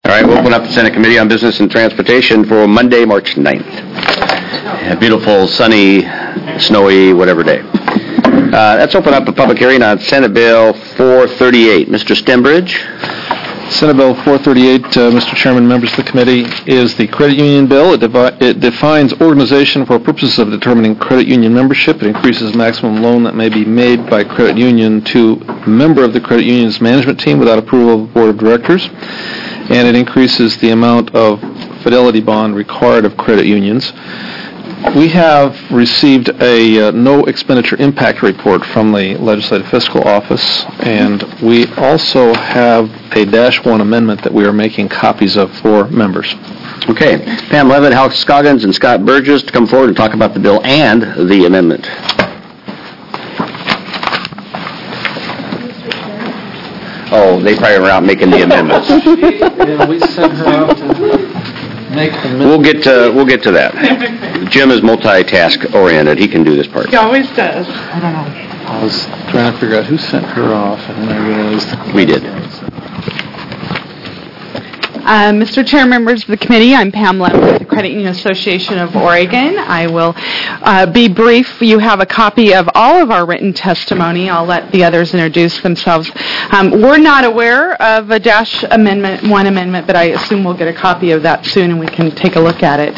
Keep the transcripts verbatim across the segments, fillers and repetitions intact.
All right, we'll open up the Senate Committee on Business and Transportation for Monday, March ninth. A beautiful, sunny, snowy, whatever day. Uh, let's open up a public hearing on Senate Bill four thirty-eight. Mister Stembridge. Senate Bill four thirty-eight, uh, Mister Chairman, members of the committee, is the credit union bill. It, devi- it defines organization for purposes of determining credit union membership. It increases maximum loan that may be made by credit union to a member of the credit union's management team without approval of the board of directors. And it increases the amount of fidelity bond required of credit unions. We have received a uh, no expenditure impact report from the Legislative Fiscal Office, and we also have a dash one amendment that we are making copies of for members. Okay. Pam Levitt, Hal Scoggins, and Scott Burgess to come forward and talk about the bill and the amendment. Oh, they probably were out making the amendments. Yeah, we sent her out to make the amendment. We'll get to, we'll get to that. Jim is multitask oriented. He can do this part. He always does. I don't know. I was trying to figure out who sent her off, and then I realized... We did. Uh, Mister Chair, members of the committee, I'm Pam Levitt with the Credit Union Association of Oregon. I will uh, be brief. You have a copy of all of our written testimony. I'll let the others introduce themselves. Um, we're not aware of a dash amendment, one amendment, but I assume we'll get a copy of that soon and we can take a look at it.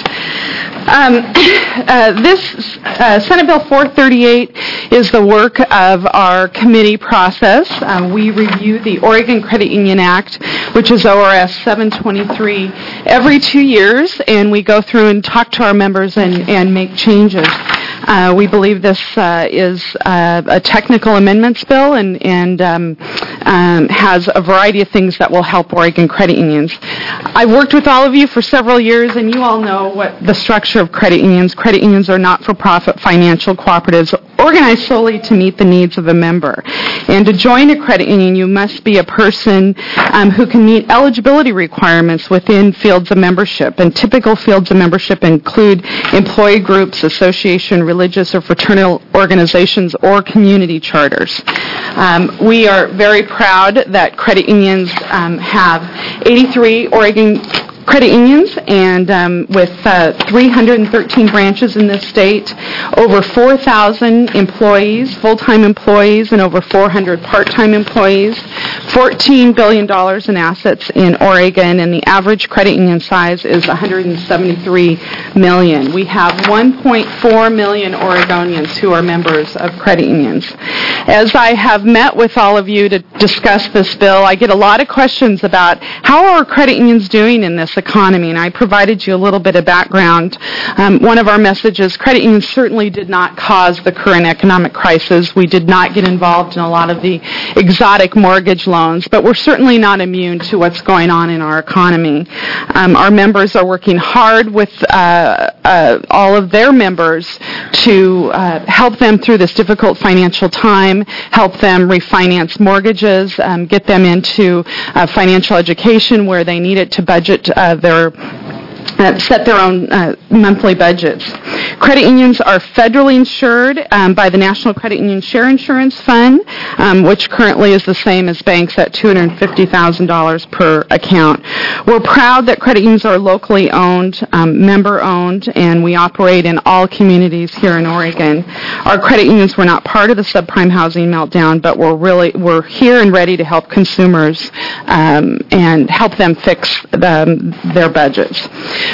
Um, uh, this uh, Senate Bill four thirty-eight is the work of our committee process. Um, we review the Oregon Credit Union Act, which is O R S seven twenty-three, every two years, and we go through and talk to our members and, and make changes. Uh, we believe this uh, is uh, a technical amendments bill and, and um, um, has a variety of things that will help Oregon credit unions. I've worked with all of you for several years, and you all know what the structure of credit unions. Credit unions are not-for-profit financial cooperatives organized solely to meet the needs of a member. And to join a credit union, you must be a person um, who can meet eligibility requirements within fields of membership. And typical fields of membership include employee groups, association, religious or fraternal organizations, or community charters. Um, we are very proud that credit unions um, have eighty-three Oregon credit unions, and um, with uh, three hundred thirteen branches in this state, over four thousand employees, full-time employees, and over four hundred part-time employees, fourteen billion dollars in assets in Oregon, and the average credit union size is one hundred seventy-three million dollars. We have one point four million Oregonians who are members of credit unions. As I have met with all of you to discuss this bill, I get a lot of questions about how are credit unions doing in this economy, and I provided you a little bit of background. Um, one of our messages, credit unions certainly did not cause the current economic crisis. We did not get involved in a lot of the exotic mortgage loans, but we're certainly not immune to what's going on in our economy. Um, our members are working hard with uh, uh, all of their members to uh, help them through this difficult financial time, help them refinance mortgages, um, get them into uh, financial education where they need it to budget uh, their Uh, set their own uh, monthly budgets. Credit unions are federally insured um, by the National Credit Union Share Insurance Fund, um, which currently is the same as banks at two hundred fifty thousand dollars per account. We're proud that credit unions are locally owned, um, member-owned, and we operate in all communities here in Oregon. Our credit unions were not part of the subprime housing meltdown, but we're really we're here and ready to help consumers um, and help them fix the, their budgets.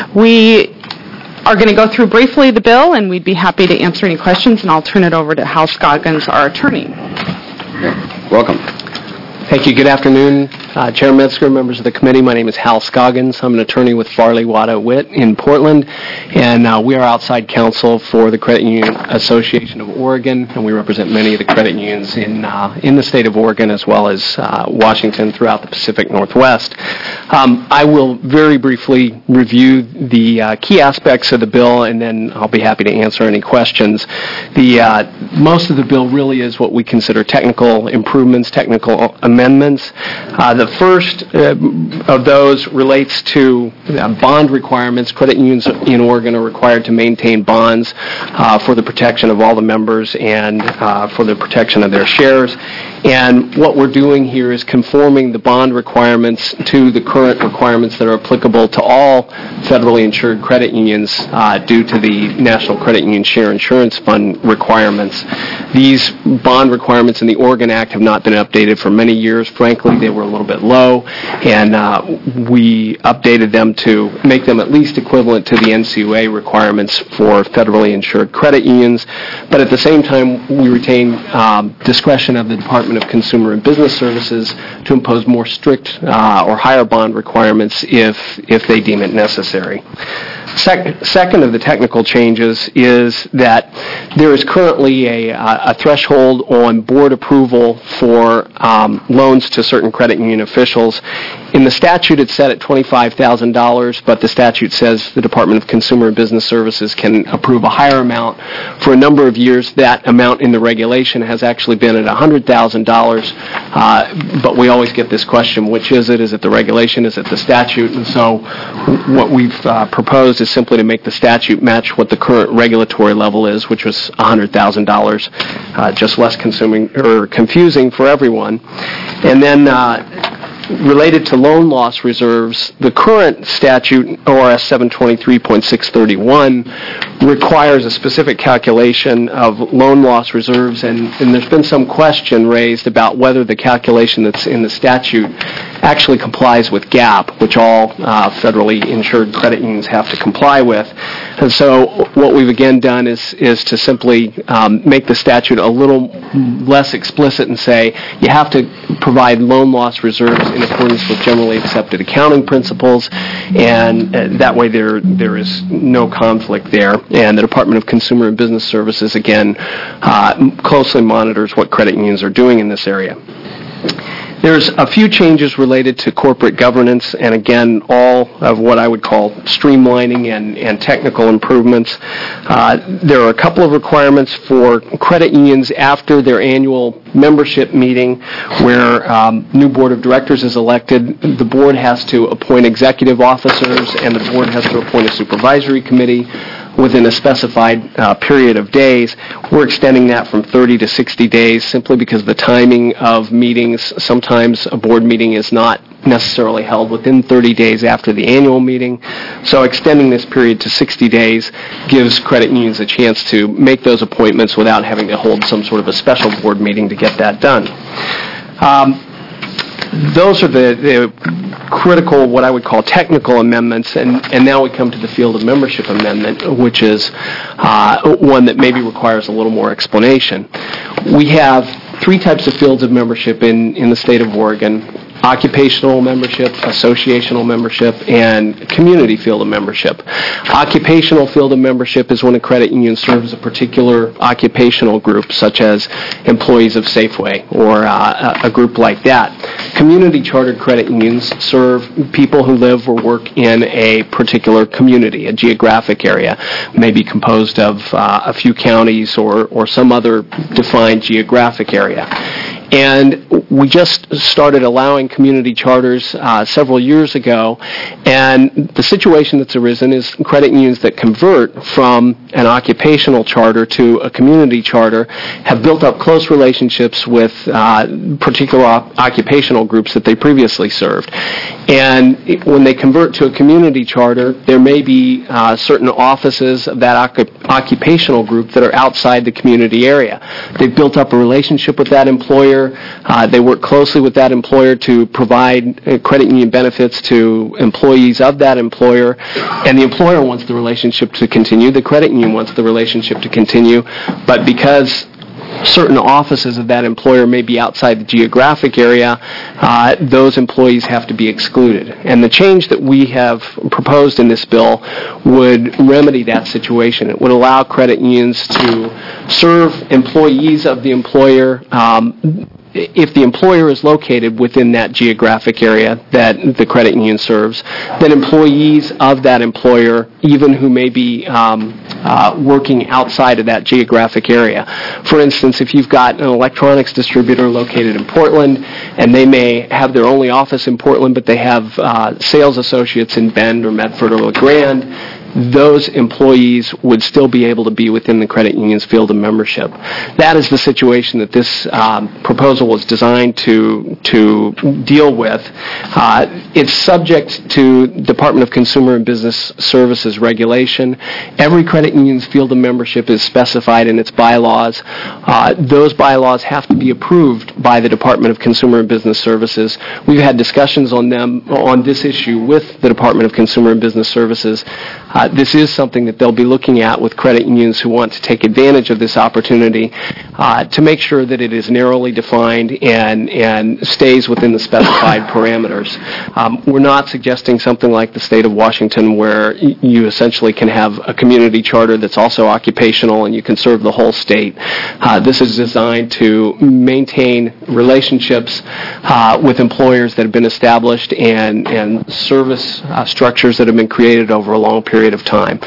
We are going to go through briefly the bill, and we'd be happy to answer any questions, and I'll turn it over to Hal Scoggins, our attorney. Welcome. Thank you. Good afternoon, uh, Chair Metzger, members of the committee. My name is Hal Scoggins. I'm an attorney with Farley, Wada, Witt in Portland, and uh, we are outside counsel for the Credit Union Association of Oregon, and we represent many of the credit unions in uh, in the state of Oregon as well as uh, Washington throughout the Pacific Northwest. Um, I will very briefly review the uh, key aspects of the bill, and then I'll be happy to answer any questions. The uh, most of the bill really is what we consider technical improvements, technical amendments. Uh, the the first uh, of those relates to uh, bond requirements. Credit unions in Oregon are required to maintain bonds uh, for the protection of all the members and uh, for the protection of their shares. And what we're doing here is conforming the bond requirements to the current requirements that are applicable to all federally insured credit unions uh, due to the National Credit Union Share Insurance Fund requirements. These bond requirements in the Oregon Act have not been updated for many years. Frankly, they were a little bit low, and uh, we updated them to make them at least equivalent to the N C U A requirements for federally insured credit unions. But at the same time, we retain um, discretion of the Department of Consumer and Business Services to impose more strict uh, or higher bond requirements if if they deem it necessary. Sec- second of the technical changes is that there is currently a, a threshold on board approval for um, loans to certain credit union officials. In the statute, it's set at twenty-five thousand dollars, but the statute says the Department of Consumer and Business Services can approve a higher amount. For a number of years, that amount in the regulation has actually been at one hundred thousand dollars, uh, but we always get this question, which is it? Is it the regulation? Is it the statute? And so what we've uh, proposed is simply to make the statute match what the current regulatory level is, which was one hundred thousand dollars, uh, just less consuming or confusing for everyone. And then uh, related to loan loss reserves, the current statute, O R S seven twenty-three point six thirty-one, requires a specific calculation of loan loss reserves, and, and there's been some question raised about whether the calculation that's in the statute actually complies with GAAP, which all uh, federally insured credit unions have to comply with. And so what we've again done is is to simply um, make the statute a little less explicit and say you have to provide loan loss reserves in accordance with generally accepted accounting principles, and uh, that way there there is no conflict there. And the Department of Consumer and Business Services, again, uh, closely monitors what credit unions are doing in this area. There's a few changes related to corporate governance, and again, all of what I would call streamlining and, and technical improvements. Uh, there are a couple of requirements for credit unions after their annual membership meeting where um, new board of directors is elected. The board has to appoint executive officers, and the board has to appoint a supervisory committee within a specified uh, period of days. We're extending that from thirty to sixty days simply because the timing of meetings, sometimes a board meeting is not necessarily held within thirty days after the annual meeting. So extending this period to sixty days gives credit unions a chance to make those appointments without having to hold some sort of a special board meeting to get that done. Um, Those are the, the critical, what I would call technical amendments, and, and now we come to the field of membership amendment, which is uh, one that maybe requires a little more explanation. We have three types of fields of membership in, in the state of Oregon: occupational membership, associational membership, and community field of membership. Occupational field of membership is when a credit union serves a particular occupational group, such as employees of Safeway or uh, a group like that. Community chartered credit unions serve people who live or work in a particular community, a geographic area, maybe composed of uh, a few counties or, or some other defined geographic area. And we just started allowing community charters uh, several years ago, and the situation that's arisen is credit unions that convert from an occupational charter to a community charter have built up close relationships with uh, particular op- occupational groups that they previously served. And it, when they convert to a community charter, there may be uh, certain offices of that occup- occupational group that are outside the community area. They've built up a relationship with that employer. Uh, they work closely with that employer to provide uh, credit union benefits to employees of that employer, and the employer wants the relationship to continue. The credit union wants the relationship to continue, but because certain offices of that employer may be outside the geographic area, uh, those employees have to be excluded. And the change that we have proposed in this bill would remedy that situation. It would allow credit unions to serve employees of the employer um, if the employer is located within that geographic area that the credit union serves, then employees of that employer, even who may be um, uh, working outside of that geographic area. For instance, if you've got an electronics distributor located in Portland, and they may have their only office in Portland, but they have uh, sales associates in Bend or Medford or LeGrand, those employees would still be able to be within the credit union's field of membership. That is the situation that this um, proposal was designed to to deal with. Uh, it's subject to Department of Consumer and Business Services regulation. Every credit union's field of membership is specified in its bylaws. Uh, those bylaws have to be approved by the Department of Consumer and Business Services. We've had discussions on them on this issue with the Department of Consumer and Business Services. Uh, this is something that they'll be looking at with credit unions who want to take advantage of this opportunity uh, to make sure that it is narrowly defined and, and stays within the specified parameters. Um, we're not suggesting something like the state of Washington where y- you essentially can have a community charter that's also occupational and you can serve the whole state. Uh, this is designed to maintain relationships uh, with employers that have been established and, and service uh, structures that have been created over a long period of time.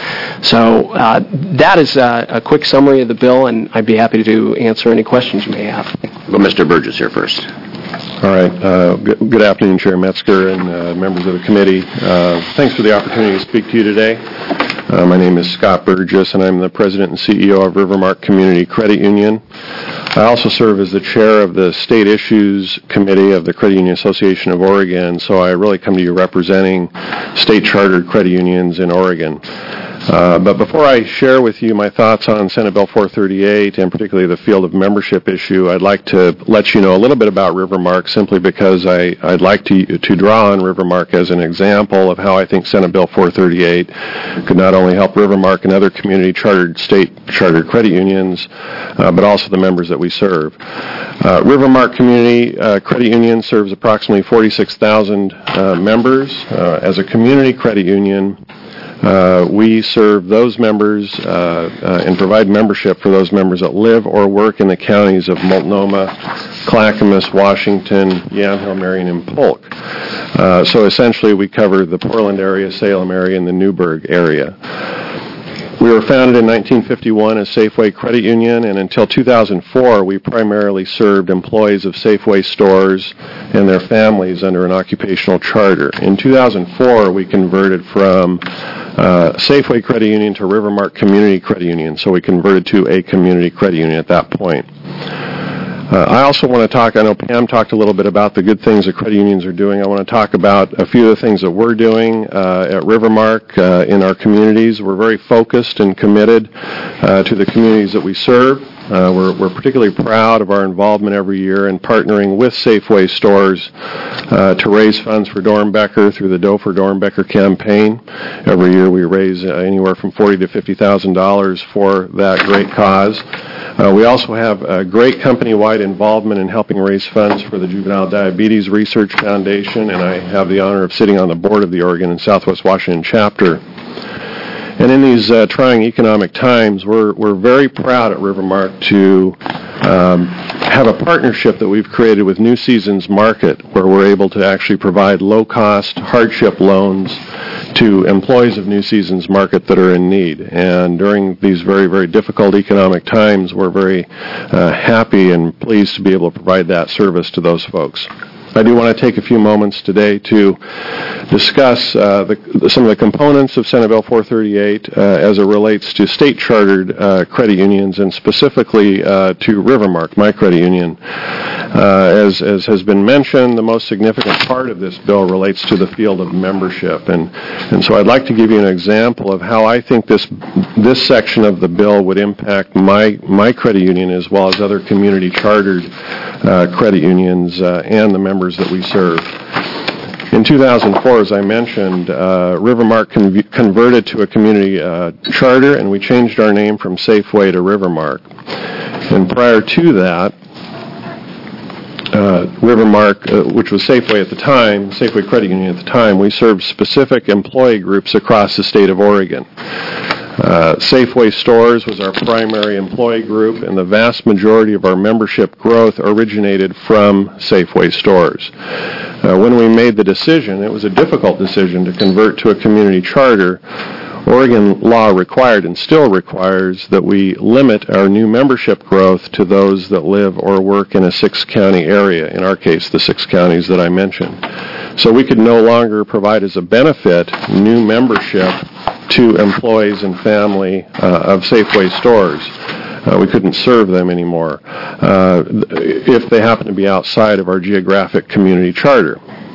So uh, that is uh, a quick summary of the bill, and I'd be happy to answer any questions you may have. Well, Mister Burgess here first. All right. Uh, good, good afternoon, Chair Metzger and uh, members of the committee. Uh, thanks for the opportunity to speak to you today. Uh, my name is Scott Burgess, and I'm the President and C E O of Rivermark Community Credit Union. I also serve as the chair of the State Issues Committee of the Credit Union Association of Oregon, so I really come to you representing state-chartered credit unions in Oregon. Uh, but before I share with you my thoughts on Senate Bill four thirty-eight, and particularly the field of membership issue, I'd like to let you know a little bit about Rivermark simply because I, I'd like to, to draw on Rivermark as an example of how I think Senate Bill four thirty-eight could not only help Rivermark and other community chartered, state chartered credit unions, uh, but also the members that we serve. Uh, Rivermark Community uh, Credit Union serves approximately forty-six thousand uh, members. Uh, as a community credit union, Uh, we serve those members uh, uh, and provide membership for those members that live or work in the counties of Multnomah, Clackamas, Washington, Yamhill, Marion, and Polk. Uh, so essentially we cover the Portland area, Salem area, and the Newburgh area. We were founded in nineteen fifty-one as Safeway Credit Union, and until two thousand four, we primarily served employees of Safeway stores and their families under an occupational charter. In two thousand four, we converted from uh, Safeway Credit Union to Rivermark Community Credit Union, so we converted to a community credit union at that point. Uh, I also want to talk, I know Pam talked a little bit about the good things that credit unions are doing. I want to talk about a few of the things that we're doing uh, at Rivermark uh, in our communities. We're very focused and committed uh, to the communities that we serve. Uh, we're, we're particularly proud of our involvement every year in partnering with Safeway stores uh, to raise funds for Dornbecker through the Doe for Dornbecker campaign. Every year we raise uh, anywhere from forty thousand to fifty thousand dollars for that great cause. Uh, we also have a great company-wide involvement in helping raise funds for the Juvenile Diabetes Research Foundation, and I have the honor of sitting on the board of the Oregon and Southwest Washington chapter. And in these uh, trying economic times, we're we're very proud at Rivermark to um, have a partnership that we've created with New Seasons Market, where we're able to actually provide low-cost hardship loans to employees of New Seasons Market that are in need. And during these very, very difficult economic times, we're very uh, happy and pleased to be able to provide that service to those folks. I do want to take a few moments today to discuss uh, the, some of the components of Senate Bill four thirty-eight uh, as it relates to state-chartered uh, credit unions and specifically uh, to Rivermark, my credit union. Uh, as, as has been mentioned, the most significant part of this bill relates to the field of membership. And, and so I'd like to give you an example of how I think this this section of the bill would impact my, my credit union as well as other community-chartered uh, credit unions uh, and the members that we serve. In two thousand four, as I mentioned, uh, Rivermark con- converted to a community uh, charter, and we changed our name from Safeway to Rivermark. And prior to that, uh, Rivermark, uh, which was Safeway at the time, Safeway Credit Union at the time, we served specific employee groups across the state of Oregon. Uh, Safeway Stores was our primary employee group, and the vast majority of our membership growth originated from Safeway Stores. Uh, when we made the decision, it was a difficult decision to convert to a community charter. Oregon law required and still requires that we limit our new membership growth to those that live or work in a six-county area, in our case, the six counties that I mentioned. So we could no longer provide as a benefit new membership to employees and family uh, of Safeway Stores. Uh, we couldn't serve them anymore uh, if they happen to be outside of our geographic community charter.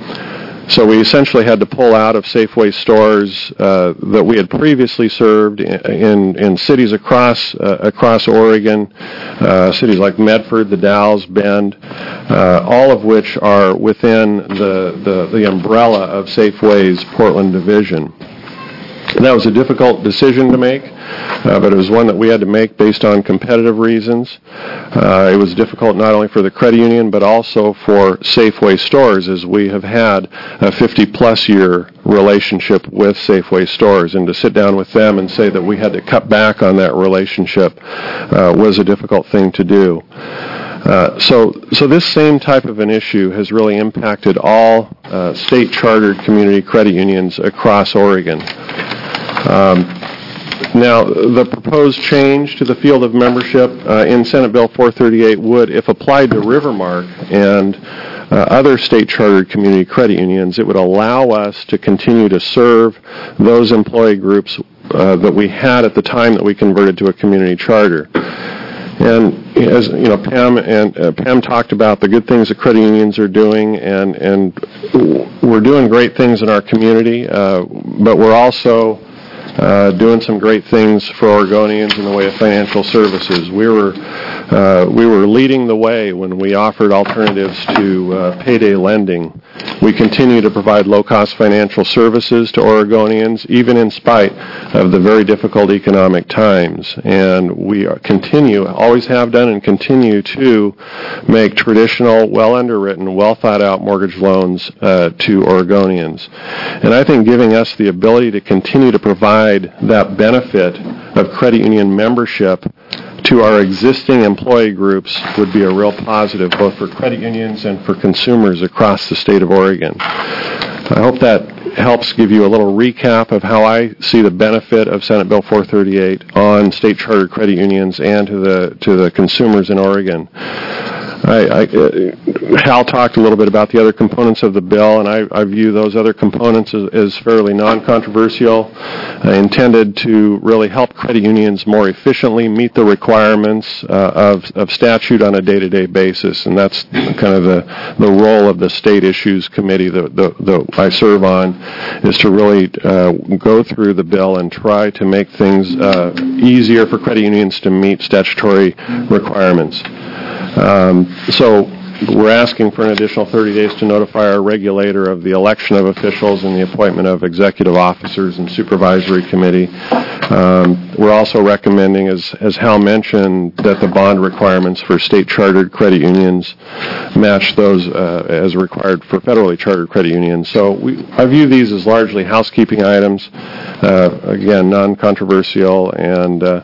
So we essentially had to pull out of Safeway Stores uh, that we had previously served in in, in cities across uh, across Oregon, uh, cities like Medford, The Dalles, Bend, uh, all of which are within the, the, the umbrella of Safeway's Portland division. And that was a difficult decision to make, uh, but it was one that we had to make based on competitive reasons. Uh, it was difficult not only for the credit union, but also for Safeway Stores, as we have had a fifty-plus year relationship with Safeway Stores. And to sit down with them and say that we had to cut back on that relationship uh, was a difficult thing to do. Uh, so, so this same type of an issue has really impacted all uh, state-chartered community credit unions across Oregon. Um, now, the proposed change to the field of membership uh, in Senate Bill four thirty-eight would, if applied to Rivermark and uh, other state-chartered community credit unions, it would allow us to continue to serve those employee groups uh, that we had at the time that we converted to a community charter. And as you know, Pam and uh, Pam talked about the good things that credit unions are doing, and and we're doing great things in our community, uh, but we're also uh, doing some great things for Oregonians in the way of financial services. We were uh, we were leading the way when we offered alternatives to uh, payday lending. We continue to provide low-cost financial services to Oregonians, even in spite of the very difficult economic times. And we are, continue, always have done and continue to make traditional, well-underwritten, well-thought-out mortgage loans uh, to Oregonians. And I think giving us the ability to continue to provide that benefit of credit union membership to our existing employee groups would be a real positive, both for credit unions and for consumers across the state of Oregon. I hope that helps give you a little recap of how I see the benefit of Senate Bill four thirty-eight on state chartered credit unions and to the to the consumers in Oregon. I, I, uh, Hal talked a little bit about the other components of the bill, and I, I view those other components as, as fairly non-controversial, uh, intended to really help credit unions more efficiently meet the requirements uh, of, of statute on a day-to-day basis, and that's kind of the, the role of the State Issues Committee that, that, that I serve on, is to really uh, go through the bill and try to make things uh, easier for credit unions to meet statutory requirements. Um, so we're asking for an additional thirty days to notify our regulator of the election of officials and the appointment of executive officers and supervisory committee. Um, we're also recommending, as, as Hal mentioned, that the bond requirements for state-chartered credit unions match those uh, as required for federally chartered credit unions. So we, I view these as largely housekeeping items, uh, again, non-controversial, and uh,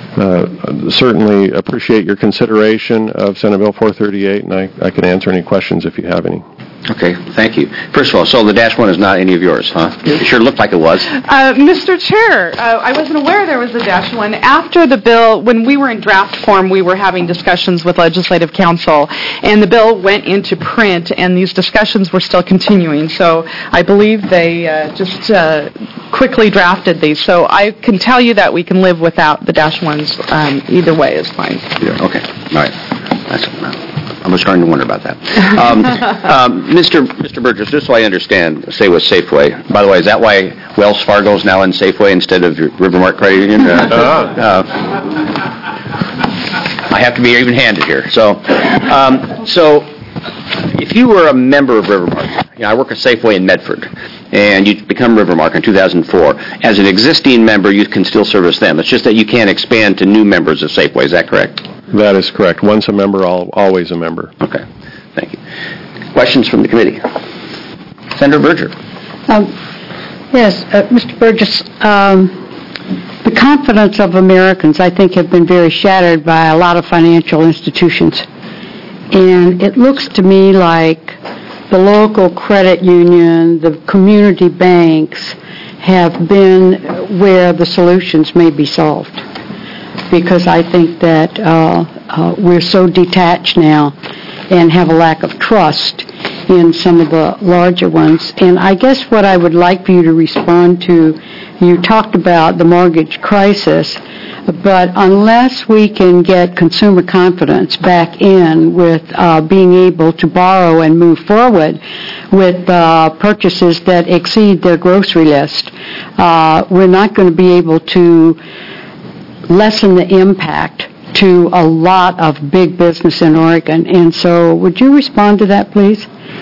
Uh, certainly appreciate your consideration of Senate Bill four thirty-eight, and I, I can answer any questions if you have any. Okay, thank you. First of all, so the dash one is not any of yours, huh? It sure looked like it was. Uh, Mister Chair, uh, I wasn't aware there was a dash one. After the bill, when we were in draft form, we were having discussions with Legislative Council, and the bill went into print, and these discussions were still continuing. So I believe they uh, just uh, quickly drafted these. So I can tell you that we can live without the dash ones. Um, either way is fine. Yeah, okay, all right. That's, I was starting to wonder about that. Um, um, Mister Mister Burgess, just so I understand, say with Safeway. By the way, is that why Wells Fargo is now in Safeway instead of Rivermark Credit Union? Uh, uh, I have to be even-handed here. So, um, so if you were a member of Rivermark, you know, I work at Safeway in Medford, and you become Rivermark in two thousand four. As an existing member, you can still service them. It's just that you can't expand to new members of Safeway. Is that correct? That is correct. Once a member, always a member. Okay. Thank you. Questions from the committee? Senator Berger. Um, yes, uh, Mister Burgess, um, the confidence of Americans, I think, have been very shattered by a lot of financial institutions. And it looks to me like the local credit union, the community banks have been where the solutions may be solved. Because I think that uh, uh, we're so detached now and have a lack of trust in some of the larger ones. And I guess what I would like for you to respond to, you talked about the mortgage crisis, but unless we can get consumer confidence back in with uh, being able to borrow and move forward with uh, purchases that exceed their grocery list, uh, we're not going to be able to lessen the impact to a lot of big business in Oregon. And so would you respond to that, please?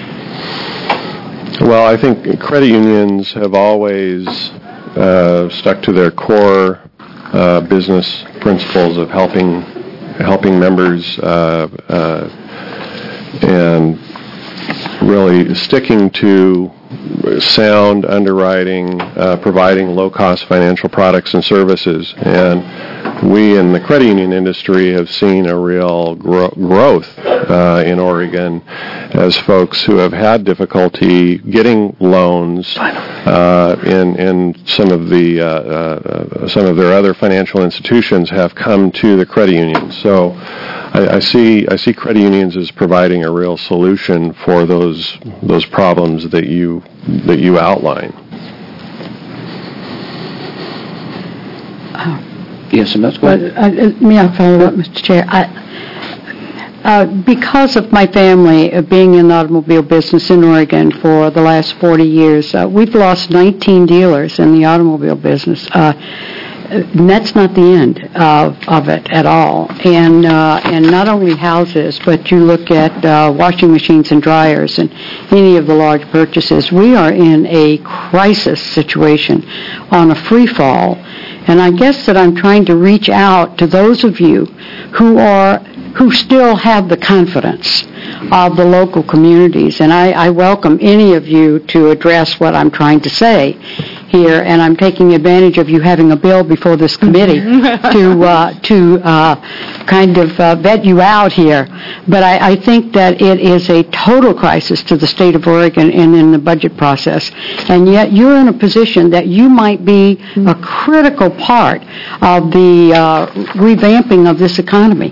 Well, I think credit unions have always uh, stuck to their core uh, business principles of helping helping members uh, uh, and really sticking to sound underwriting, uh, providing low-cost financial products and services. And we in the credit union industry have seen a real gro- growth uh, in Oregon as folks who have had difficulty getting loans uh, in, in some of the uh, uh, some of their other financial institutions have come to the credit union. So I, I see I see credit unions as providing a real solution for those those problems that you that you outline. Yes, and that's But, good. uh, may I follow up, Mister Chair? I, uh, because of my family uh, being in the automobile business in Oregon for the last forty years, uh, we've lost nineteen dealers in the automobile business. Uh, and that's not the end of, of it at all. And uh, and not only houses, but you look at uh, washing machines and dryers and any of the large purchases. We are in a crisis situation on a free fall. And I guess that I'm trying to reach out to those of you who are who still have the confidence of the local communities. And I, I welcome any of you to address what I'm trying to say here. And I'm taking advantage of you having a bill before this committee to uh, to uh, kind of uh, vet you out here. But I, I think that it is a total crisis to the state of Oregon and in the budget process. And yet you're in a position that you might be a critical part of the uh, revamping of this economy.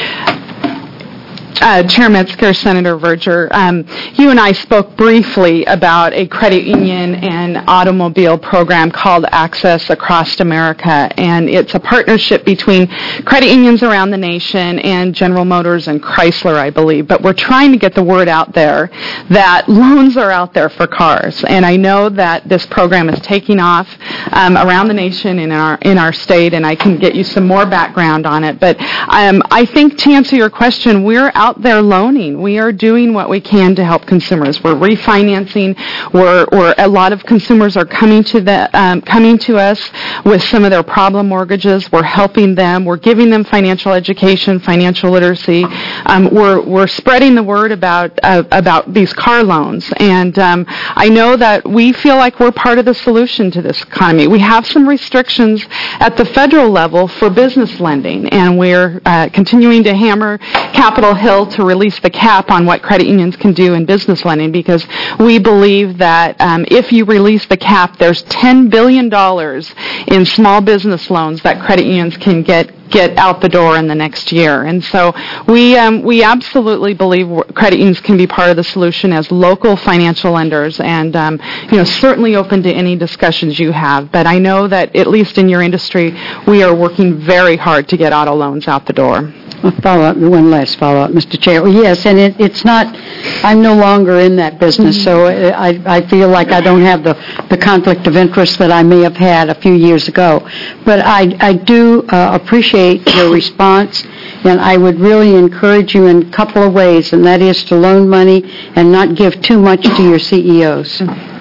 Uh, Chair Metzger, Senator Verger, um, you and I spoke briefly about a credit union and automobile program called Access Across America, and it's a partnership between credit unions around the nation and General Motors and Chrysler, I believe. But we're trying to get the word out there that loans are out there for cars, and I know that this program is taking off um, around the nation in our in our state, and I can get you some more background on it. But um, I think to answer your question, we're out there loaning. We are doing what we can to help consumers. We're refinancing. We're, or a lot of consumers are coming to the um, coming to us with some of their problem mortgages. We're helping them. We're giving them financial education, financial literacy. Um, we're we're spreading the word about uh, about these car loans. And um, I know that we feel like we're part of the solution to this economy. We have some restrictions at the federal level for business lending, and we're uh, continuing to hammer Capitol Hill to release the cap on what credit unions can do in business lending, because we believe that um, if you release the cap, there's ten billion dollars in small business loans that credit unions can get get out the door in the next year. And so we um, we absolutely believe credit unions can be part of the solution as local financial lenders, and um, you know, certainly open to any discussions you have. But I know that at least in your industry, we are working very hard to get auto loans out the door. A follow-up, one last follow-up, Mister Chair. Well, yes, and it, it's not, I'm no longer in that business, so I, I feel like I don't have the, the conflict of interest that I may have had a few years ago. But I, I do uh, appreciate your response, and I would really encourage you in a couple of ways, and that is to loan money and not give too much to your C E Os.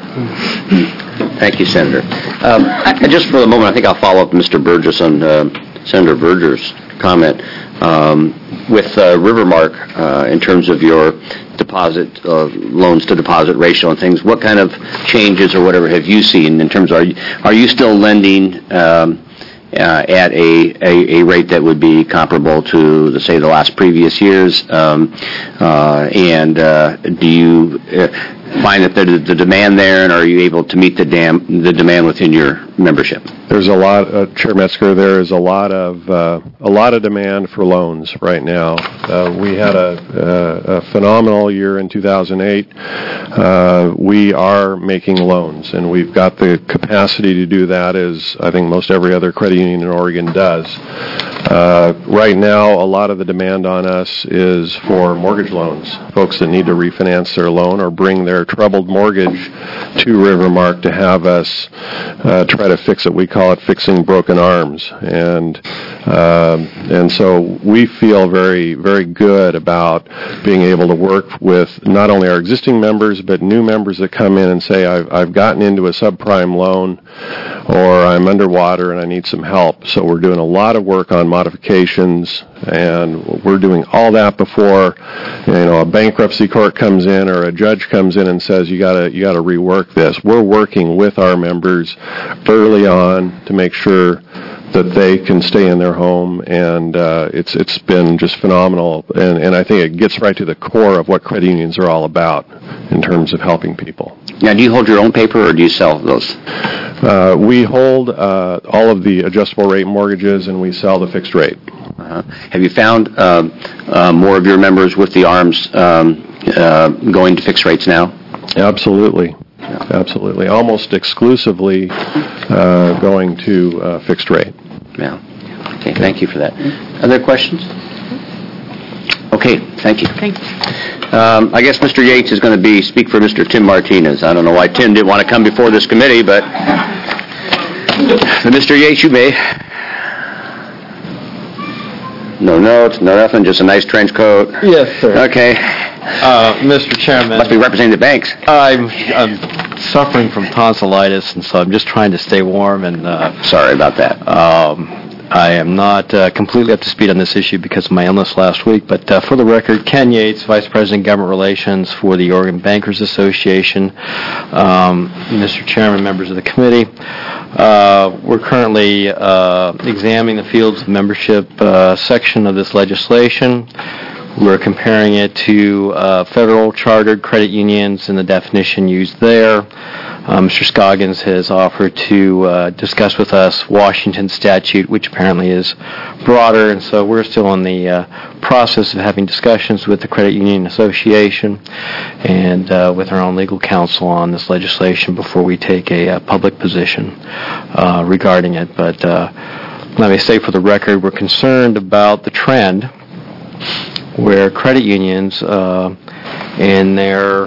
Thank you, Senator. Um, I, just for the moment, I think I'll follow up Mister Burgess on uh, Senator Verger's comment. Um, with uh, Rivermark, uh, in terms of your deposit, uh, loans to deposit ratio and things, what kind of changes or whatever have you seen in terms of, are you, are you still lending um, uh, at a, a, a rate that would be comparable to, the, say, the last previous years? Um, uh, and uh, do you uh, find that there's the demand there, and are you able to meet the, dam, the demand within your membership? There's a lot, uh, Chair Metzger, there is a lot of uh, a lot of demand for loans right now. Uh, we had a, a, a phenomenal year in two thousand eight. Uh, we are making loans, and we've got the capacity to do that, as I think most every other credit union in Oregon does. Uh, right now, a lot of the demand on us is for mortgage loans, folks that need to refinance their loan or bring their troubled mortgage to Rivermark to have us uh, try to fix it. We call it fixing broken arms. And um, and so we feel very, very good about being able to work with not only our existing members, but new members that come in and say, I've, I've gotten into a subprime loan, or I'm underwater and I need some help. So we're doing a lot of work on modifications, and we're doing all that before, you know, a bankruptcy court comes in or a judge comes in and says, you gotta, you gotta rework this. We're working with our members early on to make sure that they can stay in their home, and uh, it's it's been just phenomenal, and, and I think it gets right to the core of what credit unions are all about in terms of helping people. Now, do you hold your own paper, or do you sell those? Uh, we hold uh, all of the adjustable rate mortgages, and we sell the fixed rate. Uh-huh. Have you found uh, uh, more of your members with the ARMS um, uh, going to fixed rates now? Absolutely. Absolutely. Almost exclusively uh, going to uh, fixed rate. Yeah. Okay, thank you for that. Other questions? Okay, thank you. Thank you. Um, I guess Mister Yates is going to be speak for Mister Tim Martinez. I don't know why Tim didn't want to come before this committee, but Mister Yates, you may. No notes, no nothing, just a nice trench coat. Yes, sir. Okay. Uh, Mister Chairman. Must be representing the banks. I'm, I'm suffering from tonsillitis, and so I'm just trying to stay warm, and uh, Sorry about that. um, I am not uh, completely up to speed on this issue because of my illness last week, but uh, for the record, Ken Yates, Vice President, Government Relations for the Oregon Bankers Association. Um, Mister Chairman, members of the committee, uh, we're currently uh, examining the fields of membership uh, section of this legislation. We're comparing it to uh, federal chartered credit unions and the definition used there. Uh, Mister Scoggins has offered to uh, discuss with us Washington statute, which apparently is broader, and so we're still in the uh, process of having discussions with the Credit Union Association and uh, with our own legal counsel on this legislation before we take a uh, public position uh, regarding it. But uh, let me say for the record, we're concerned about the trend where credit unions uh, in their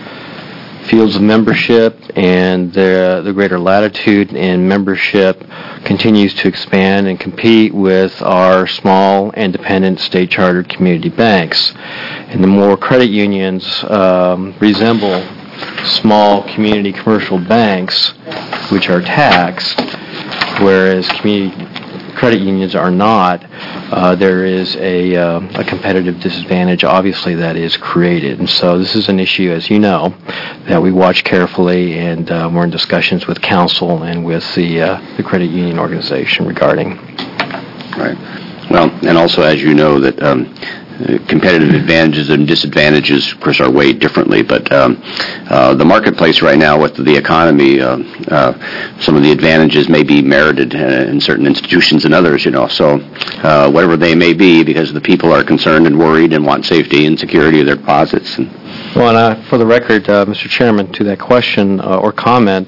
fields of membership and the, the greater latitude in membership continues to expand and compete with our small, independent, state-chartered community banks. And the more credit unions um, resemble small community commercial banks, which are taxed, whereas community credit unions are not, uh, there is a, uh, a competitive disadvantage, obviously, that is created. And so this is an issue, as you know, that we watch carefully, and uh, we're in discussions with counsel and with the, uh, the credit union organization regarding. Right. Well, and also, as you know, that um, competitive advantages and disadvantages, of course, are weighed differently. But um, uh, the marketplace right now with the economy, uh, uh, some of the advantages may be merited in certain institutions and others, you know. So uh, whatever they may be, because the people are concerned and worried and want safety and security of their deposits. And well, and uh, for the record, uh, Mister Chairman, to that question uh, or comment,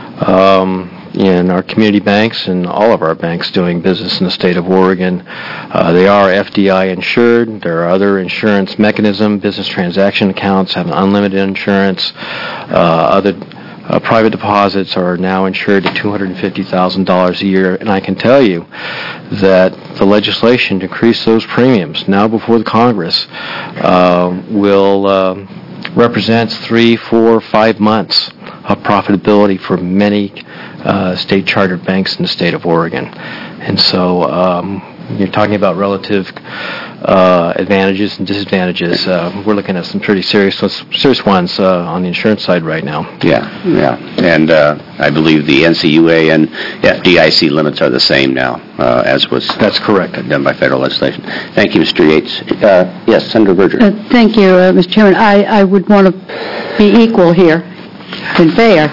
um, in our community banks and all of our banks doing business in the state of Oregon, uh, they are F D I insured. There are other insurance mechanisms. Business transaction accounts have unlimited insurance. Uh, other uh, private deposits are now insured at two hundred fifty thousand dollars a year. And I can tell you that the legislation to increase those premiums now before the Congress uh, will uh, represents three, four, five months of profitability for many Uh, state-chartered banks in the state of Oregon. And so um, you're talking about relative uh, advantages and disadvantages. Uh, we're looking at some pretty serious serious ones uh, on the insurance side right now. Yeah, yeah. And uh, I believe the N C U A and F D I C limits are the same now, uh, as was That's correct. done by federal legislation. Thank you, Mister Yates. Uh, yes, Senator Berger. Uh, Thank you, uh, Mister Chairman. I I would want to be equal here and fair.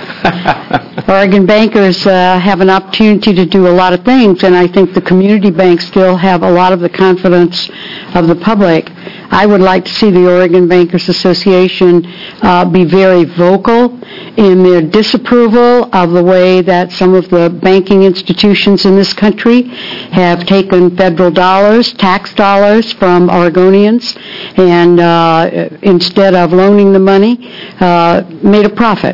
Oregon bankers uh, have an opportunity to do a lot of things, and I think the community banks still have a lot of the confidence of the public. I would like to see the Oregon Bankers Association uh, be very vocal in their disapproval of the way that some of the banking institutions in this country have taken federal dollars, tax dollars from Oregonians, and uh, instead of loaning the money, uh, made a profit.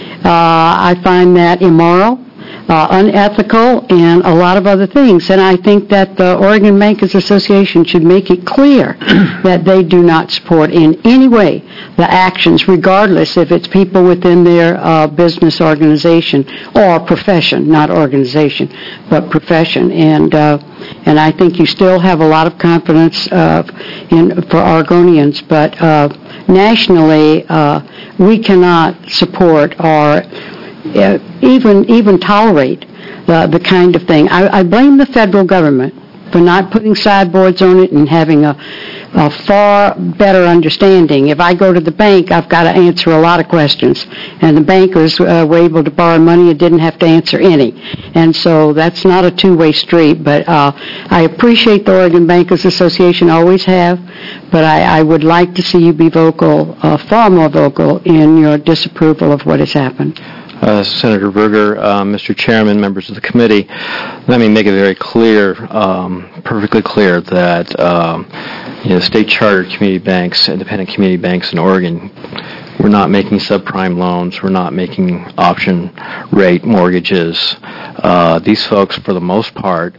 Uh, I find that immoral, uh, unethical, and a lot of other things. And I think that the Oregon Bankers Association should make it clear that they do not support in any way the actions, regardless if it's people within their uh, business organization or profession, not organization, but profession. And uh, and I think you still have a lot of confidence uh, in for Oregonians, but uh, nationally, uh, we cannot support or uh, even even tolerate the, the kind of thing. I, I blame the federal government for not putting sideboards on it and having a, a far better understanding. If I go to the bank, I've got to answer a lot of questions, and the bankers uh, were able to borrow money and didn't have to answer any. And so that's not a two-way street, but uh, I appreciate the Oregon Bankers Association, always have, but I, I would like to see you be vocal, uh, far more vocal, in your disapproval of what has happened. Uh, Senator Berger, uh, Mister Chairman, members of the committee, let me make it very clear, um, perfectly clear, that um, you know, state chartered community banks, independent community banks in Oregon, we're not making subprime loans. We're not making option rate mortgages. Uh, these folks, for the most part,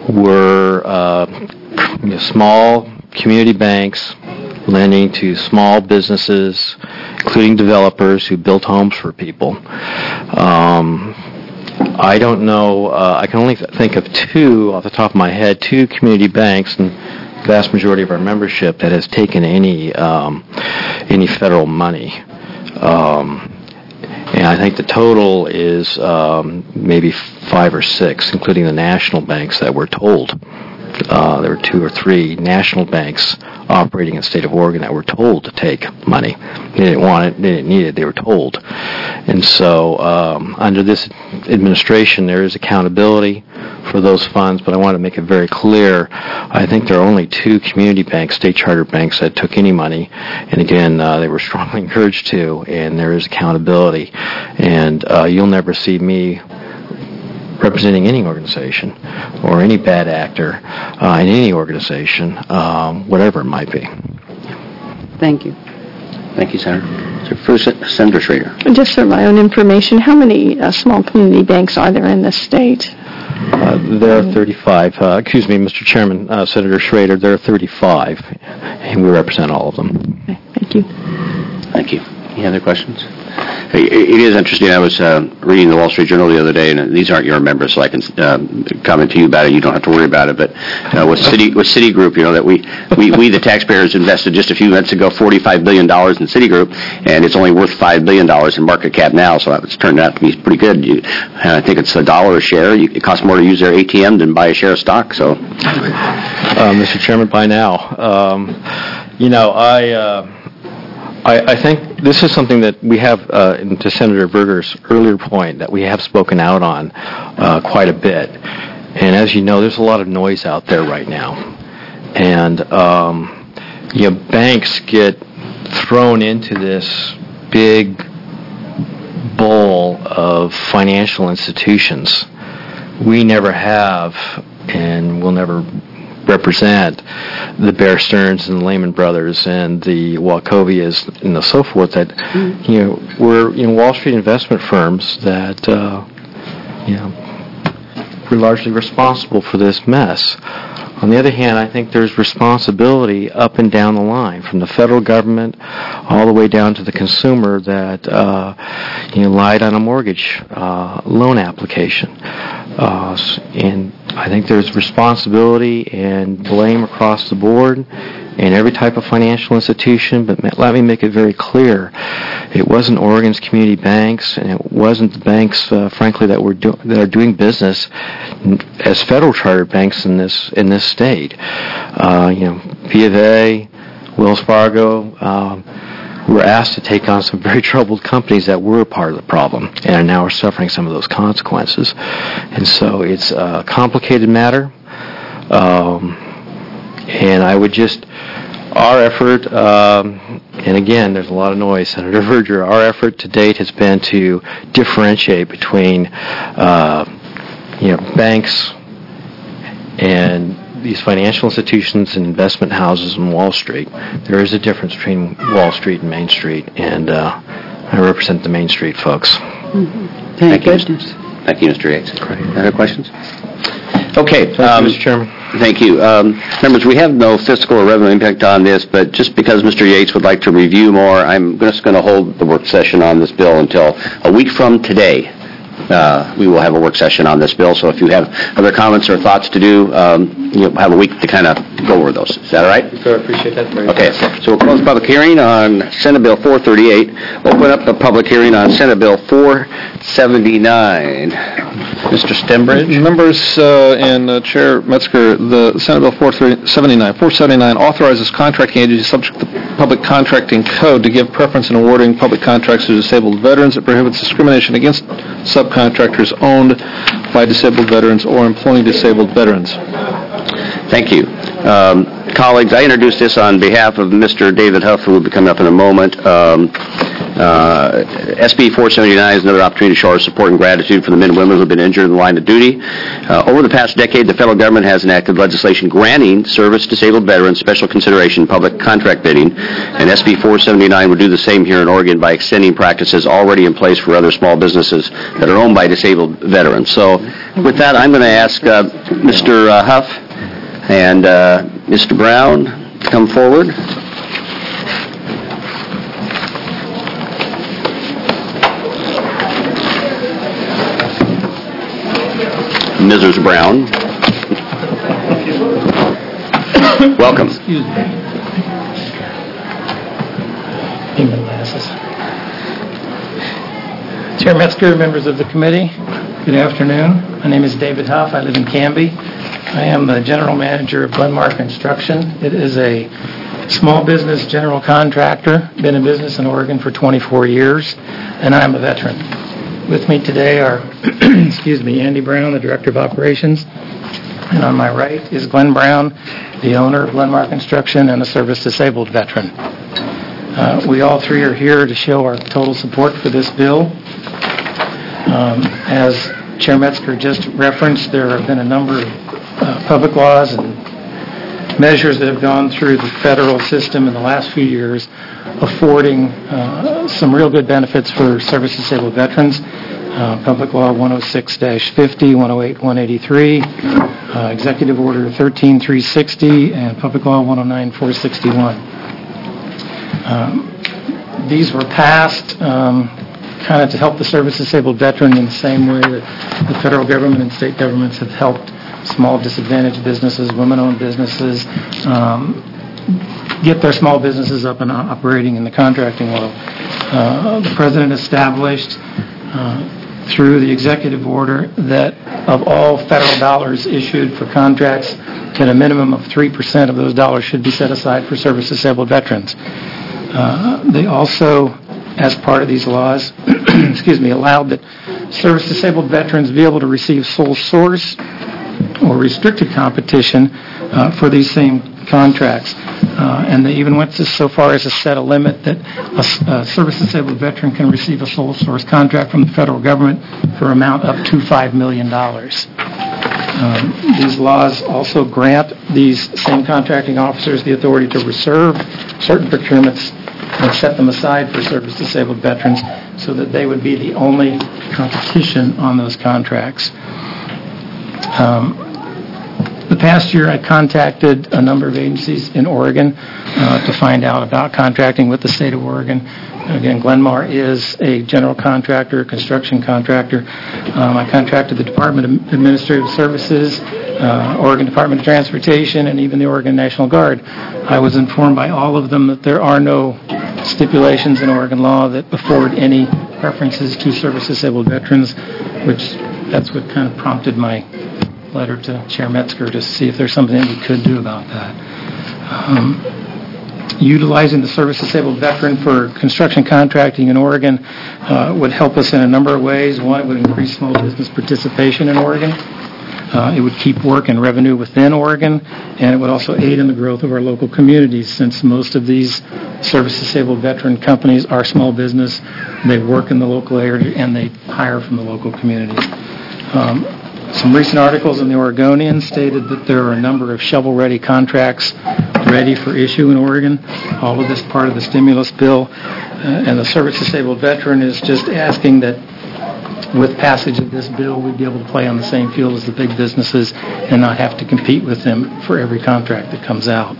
were uh, you know, small community banks lending to small businesses, including developers who built homes for people. Um, I don't know, uh, I can only th- think of two off the top of my head, two community banks, and the vast majority of our membership that has taken any um, any federal money. Um, and I think the total is um, maybe five or six, including the national banks that we're told. Uh, there were two or three national banks operating in the state of Oregon that were told to take money. They didn't want it, they didn't need it, they were told. And so um, under this administration, there is accountability for those funds, but I want to make it very clear, I think there are only two community banks, state charter banks, that took any money. And again, uh, they were strongly encouraged to, and there is accountability. And uh, you'll never see me representing any organization or any bad actor uh, in any organization, um, whatever it might be. Thank you. Thank you, Senator. So first, Senator Schrader. Just for my own information, how many uh, small community banks are there in this state? Uh, there are thirty-five. Uh, excuse me, Mister Chairman, uh, Senator Schrader, there are thirty-five, and we represent all of them. Okay, thank you. Thank you. Any other questions? It is interesting. I was uh, reading the Wall Street Journal the other day, and these aren't your members, so I can um, comment to you about it. You don't have to worry about it. But uh, with Citi, with Citigroup, you know that we, we, we the taxpayers invested just a few months ago forty-five billion dollars in Citigroup, and it's only worth five billion dollars in market cap now. So it's turned out to be pretty good. You, I think it's a dollar a share. You, it costs more to use their A T M than buy a share of stock. So, uh, Mister Chairman, by now, um, you know, I. Uh, I, I think this is something that we have, uh, to Senator Berger's earlier point, that we have spoken out on uh, quite a bit. And as you know, there's a lot of noise out there right now. And, um, you know, banks get thrown into this big bowl of financial institutions. We never have, and will never represent the Bear Stearns and the Lehman Brothers and the Wachovias and the so forth that, you know, we're, you know, Wall Street investment firms that, uh, you know, we're largely responsible for this mess. On the other hand, I think there's responsibility up and down the line, from the federal government all the way down to the consumer that uh, you know, lied on a mortgage uh, loan application. Uh, and I think there's responsibility and blame across the board in every type of financial institution, but ma- let me make it very clear. It wasn't Oregon's community banks, and it wasn't the banks, uh, frankly, that were do- that are doing business as federal chartered banks in this in this state. Uh, you know, B of A, Wells Fargo, um, were asked to take on some very troubled companies that were part of the problem and now are suffering some of those consequences. And so it's a complicated matter. Um, and I would just, our effort, um, and again, there's a lot of noise, Senator Verger, our effort to date has been to differentiate between, uh, you know, banks and these financial institutions and investment houses on Wall Street. There is a difference between Wall Street and Main Street, and uh, I represent the Main Street folks. Mm-hmm. Thank, Thank you, goodness. Thank you, Mister Yates. Great. Other questions? Okay. Thank um, you, Mister Chairman. Thank you. Um, members, we have no fiscal or revenue impact on this, but just because Mister Yates would like to review more, I'm just going to hold the work session on this bill until a week from today. Uh, we will have a work session on this bill, so if you have other comments or thoughts to do, um, you'll have a week to kind of go over those. Is that all right? Sure, I appreciate that very much. Okay, so we'll close the public hearing on Senate Bill four thirty-eight. Open up the public hearing on Senate Bill four seventy-nine. Mister Stembridge? Members uh, and uh, Chair Metzger, the Senate Bill four seventy-nine. four seventy-nine authorizes contracting agencies subject to the Public Contracting Code to give preference in awarding public contracts to disabled veterans. It prohibits discrimination against subcontractors owned by disabled veterans or employing disabled veterans. Thank you. Um, colleagues, I introduced this on behalf of Mister David Huff, who will be coming up in a moment. Um, uh, S B four seventy-nine is another opportunity to show our support and gratitude for the men and women who have been injured in the line of duty. Uh, over the past decade, the federal government has enacted legislation granting service-disabled veterans special consideration in public contract bidding, and S B four seventy-nine would do the same here in Oregon by extending practices already in place for other small businesses that are owned by disabled veterans. So with that, I'm going to ask uh, Mister Uh, Huff and uh, Mister Brown to come forward. Missus Brown. Welcome. Excuse me. Need my glasses. Chair Metzger, members of the committee, good afternoon. My name is David Huff. I live in Canby. I am the general manager of Glenmark Construction. It is a small business general contractor, been in business in Oregon for twenty-four years, and I'm a veteran. With me today are, excuse me, Andy Brown, the Director of Operations, and on my right is Glenn Brown, the owner of Glenmark Construction and a service-disabled veteran. Uh, we all three are here to show our total support for this bill. Um, as Chair Metzger just referenced, there have been a number of uh, public laws and measures that have gone through the federal system in the last few years affording uh, some real good benefits for service-disabled veterans. Uh, Public Law one oh six dash fifty, one oh eight one eighty-three, uh, Executive Order thirteen three sixty, and Public Law one oh nine four sixty-one. Um, these were passed um, kind of to help the service-disabled veteran in the same way that the federal government and state governments have helped small disadvantaged businesses, women-owned businesses, um, get their small businesses up and operating in the contracting world. Uh, the President established uh, through the executive order that of all federal dollars issued for contracts, that a minimum of three percent of those dollars should be set aside for service-disabled veterans. Uh, they also, as part of these laws, excuse me, allowed that service-disabled veterans be able to receive sole source or restricted competition uh, for these same contracts. Uh, and they even went to so far as to set a limit that a, a service-disabled veteran can receive a sole source contract from the federal government for an amount up to five million dollars. Um, these laws also grant these same contracting officers the authority to reserve certain procurements and set them aside for service-disabled veterans so that they would be the only competition on those contracts. Um, The past year, I contacted a number of agencies in Oregon uh, to find out about contracting with the state of Oregon. Again, Glenmar is a general contractor, construction contractor. Um, I contracted the Department of Administrative Services, uh, Oregon Department of Transportation, and even the Oregon National Guard. I was informed by all of them that there are no stipulations in Oregon law that afford any preferences to service-disabled veterans, which that's what kind of prompted my letter to Chair Metzger to see if there's something that we could do about that. Um, utilizing the service-disabled veteran for construction contracting in Oregon uh, would help us in a number of ways. One, it would increase small business participation in Oregon. Uh, it would keep work and revenue within Oregon, and it would also aid in the growth of our local communities, since most of these service-disabled veteran companies are small business. They work in the local area, and they hire from the local community. Um, some recent articles in the Oregonian stated that there are a number of shovel-ready contracts ready for issue in Oregon. All of this part of the stimulus bill, uh, and the service-disabled veteran is just asking that with passage of this bill, we'd be able to play on the same field as the big businesses and not have to compete with them for every contract that comes out.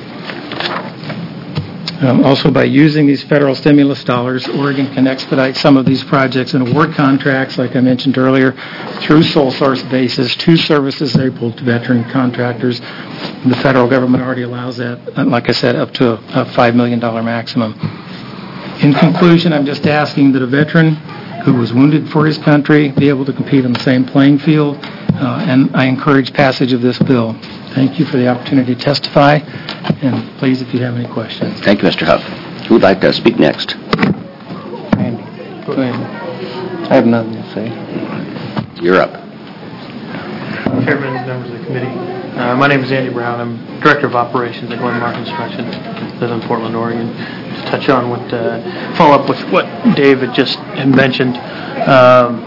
Um, also, by using these federal stimulus dollars, Oregon can expedite some of these projects and award contracts, like I mentioned earlier, through sole source basis to service-disabled veteran contractors. The federal government already allows that, like I said, up to a five million dollars maximum. In conclusion, I'm just asking that a veteran who was wounded for his country be able to compete on the same playing field, uh, and I encourage passage of this bill. Thank you for the opportunity to testify, and please, if you have any questions. Thank you, Mister Huff. Who would like to speak next? Randy, go ahead. I have nothing to say. You're up. Chairman and members of the committee, uh, my name is Andy Brown. I'm Director of Operations at Glenmar Construction. Live in Portland, Oregon. To touch on what, uh, follow up with what David just had mentioned. Um,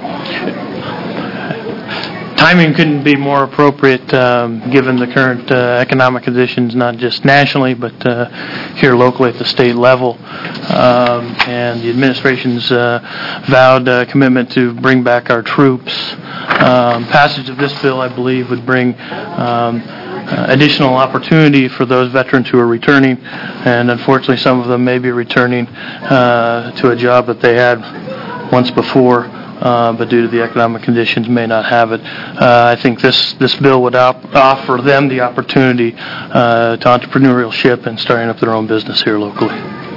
timing couldn't be more appropriate um, given the current uh, economic conditions, not just nationally, but uh, here locally at the state level. Um, and the administration's uh, vowed uh, commitment to bring back our troops. Um, passage of this bill, I believe, would bring um, uh, additional opportunity for those veterans who are returning, and unfortunately some of them may be returning uh, to a job that they had once before, uh, but due to the economic conditions may not have it. Uh, I think this, this bill would op- offer them the opportunity uh, to entrepreneurship and starting up their own business here locally.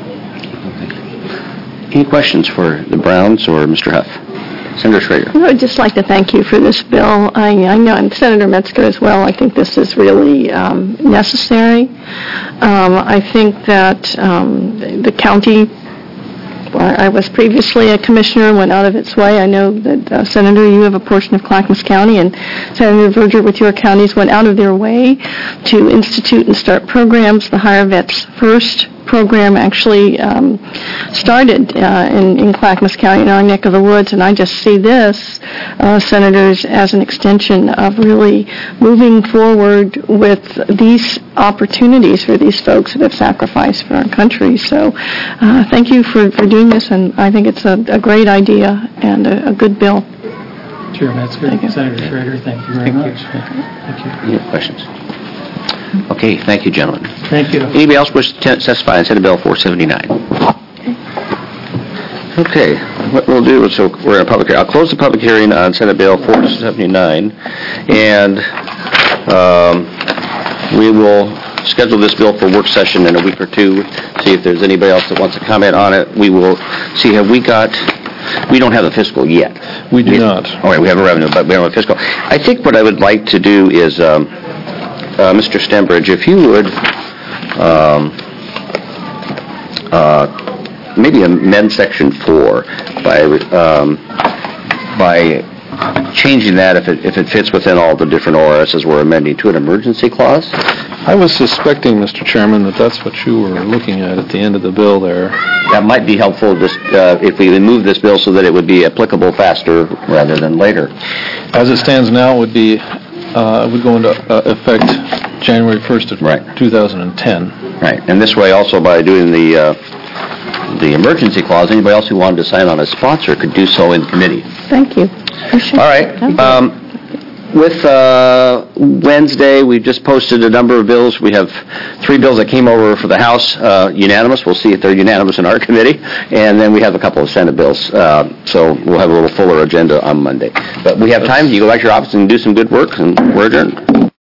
Any questions for the Browns or Mister Huff? Senator Schrader. I would just like to thank you for this bill. I, I know, and Senator Metzger as well, I think this is really um, necessary. Um, I think that um, the county, well, I was previously a commissioner, went out of its way. I know that, uh, Senator, you have a portion of Clackamas County, and Senator Verger with your counties went out of their way to institute and start programs. The Hire Vets First program actually um, started uh, in, in Clackamas County, in our neck of the woods, and I just see this, uh, Senators, as an extension of really moving forward with these opportunities for these folks that have sacrificed for our country. So uh, thank you for, for doing this, and I think it's a, a great idea and a, a good bill. Chair Metzger, Thank you. Senator Schrader, thank you very Thank much. you. Thank you. Any other questions? Okay, thank you, gentlemen. Thank you. Anybody else wish to testify on Senate Bill four seventy-nine? Okay, what we'll do is, so we're in a public, I'll close the public hearing on Senate Bill four seventy-nine, and um, we will schedule this bill for work session in a week or two, see if there's anybody else that wants to comment on it. We will see, have we got, we don't have the fiscal yet. We do not. All right, we have a revenue, but we don't have a fiscal. I think what I would like to do is, um, uh, Mister Stembridge, if you would um, uh, maybe amend Section four by um, by changing that if it if it fits within all the different O R Ss we're amending to an emergency clause. I was suspecting, Mister Chairman, that that's what you were looking at at the end of the bill there. That might be helpful just uh, if we move this bill so that it would be applicable faster rather than later. As it stands now, it would be uh, it would go into uh, effect January first of right. two thousand ten. Right, and this way also by doing the uh, the emergency clause, anybody else who wanted to sign on as sponsor could do so in committee. Thank you. All right. Um, with uh, Wednesday, we've just posted a number of bills. We have three bills that came over for the House uh, unanimous. We'll see if they're unanimous in our committee. And then we have a couple of Senate bills. Uh, so we'll have a little fuller agenda on Monday. But we have time. You go back to your office and do some good work, and we're adjourned.